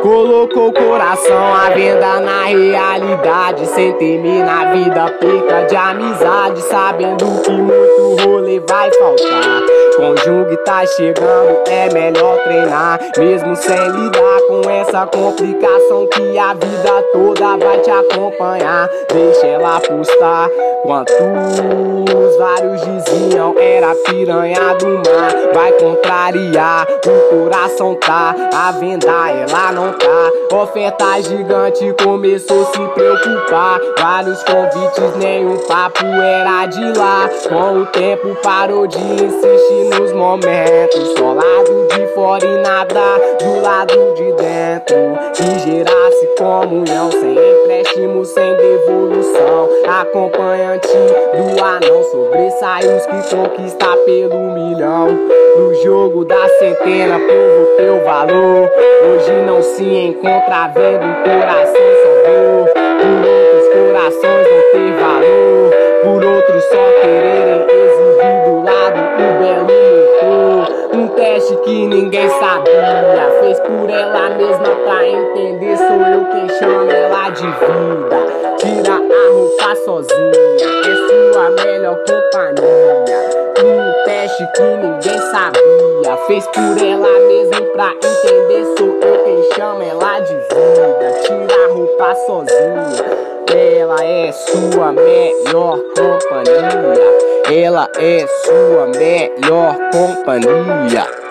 Colocou o coração à venda na realidade, sem temer na vida perca de amizade, sabendo que muito rolê vai faltar. Conjugue tá chegando, é melhor treinar, mesmo sem lidar com essa complicação que a vida toda vai te acompanhar. Deixa ela postar quantos vários diziam era piranha do mar. Vai contrariar, o coração tá à venda, ela não tá. Oferta gigante começou a se preocupar, vários convites, nenhum papo era de lá. Com o tempo parou de insistir nos momentos, só lado de fora e nada do lado de dentro, que gerasse comunhão, sem empréstimo, sem devolução. Acompanhante do anão, sobressai os que conquista pelo milhão. No jogo da centena, provo teu valor. Hoje não se encontra vendo um coração só dor. Por outros corações não ter valor, por outros só quererem exibir do lado o belo motor. Um teste que ninguém sabia, fez por ela mesma pra entender. Sou eu quem chama ela de vida. Tira a roupa sozinha, é sua melhor companhia. Um teste que ninguém sabia, fez por ela mesma pra entender. Sou eu quem chama ela de vida. Tira a roupa sozinha, ela é sua melhor companhia. Ela é sua melhor companhia.